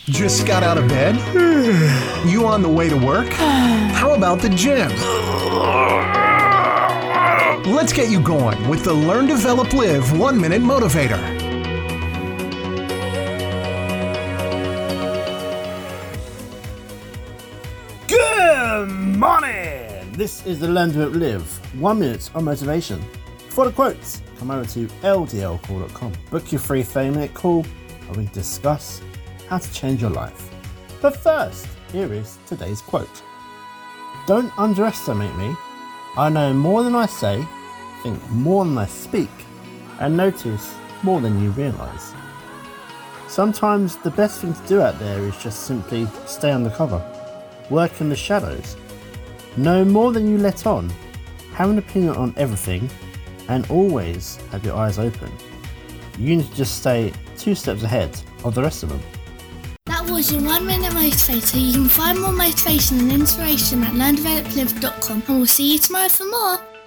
Just got out of bed? You on the way to work? How about the gym? Let's get you going with the Learn, Develop, Live 1 Minute Motivator. Good morning! This is the Learn, Develop, Live 1 Minute of Motivation. For the quotes, come over to ldlcall.com. Book your free 30-minute call and we discuss how to change your life. But first, here is today's quote. Don't underestimate me. I know more than I say, think more than I speak, and notice more than you realise. Sometimes the best thing to do out there is just simply stay undercover, work in the shadows, know more than you let on, have an opinion on everything, and always have your eyes open. You need to just stay 2 steps ahead of the rest of them. That was your 1 Minute Motivator. You can find more motivation and inspiration at learndeveloplive.com, and we'll see you tomorrow for more.